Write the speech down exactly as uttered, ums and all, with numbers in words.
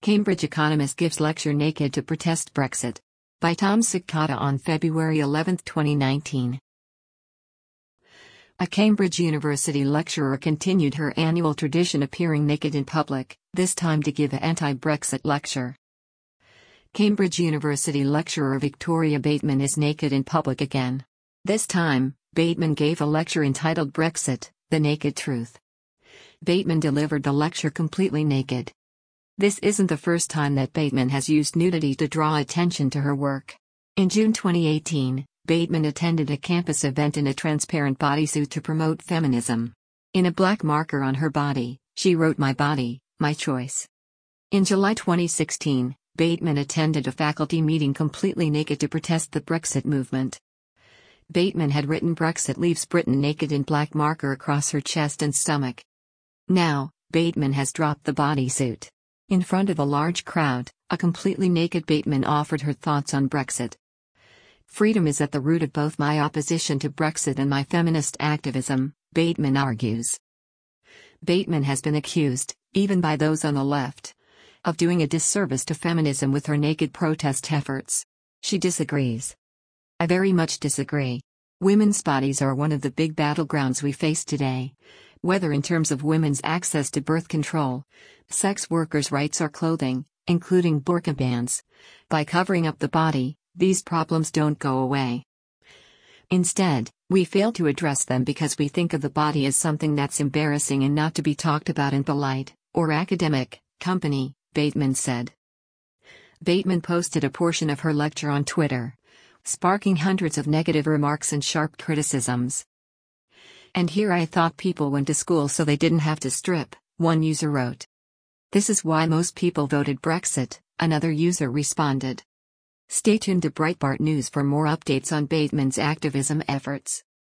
Cambridge economist gives lecture naked to protest Brexit. By Tom Cicada on February eleventh, twenty nineteen. A Cambridge University lecturer continued her annual tradition appearing naked in public, this time to give an anti-Brexit lecture. Cambridge University lecturer Victoria Bateman is naked in public again. This time, Bateman gave a lecture entitled Brexit, The Naked Truth. Bateman delivered the lecture completely naked. This isn't the first time that Bateman has used nudity to draw attention to her work. In June twenty eighteen, Bateman attended a campus event in a transparent bodysuit to promote feminism. In a black marker on her body, she wrote "My body, my choice." In July twenty sixteen, Bateman attended a faculty meeting completely naked to protest the Brexit movement. Bateman had written "Brexit leaves Britain naked" in black marker across her chest and stomach. Now, Bateman has dropped the bodysuit. In front of a large crowd, a completely naked Bateman offered her thoughts on Brexit. "Freedom is at the root of both my opposition to Brexit and my feminist activism," Bateman argues. Bateman has been accused, even by those on the left, of doing a disservice to feminism with her naked protest efforts. She disagrees. "I very much disagree. Women's bodies are one of the big battlegrounds we face today. Whether in terms of women's access to birth control, sex workers' rights or clothing, including burqa bans. By covering up the body, these problems don't go away. Instead, we fail to address them because we think of the body as something that's embarrassing and not to be talked about in polite, or academic, company," Bateman said. Bateman posted a portion of her lecture on Twitter, sparking hundreds of negative remarks and sharp criticisms. "And here I thought people went to school so they didn't have to strip," one user wrote. "This is why most people voted Brexit," another user responded. Stay tuned to Breitbart News for more updates on Bateman's activism efforts.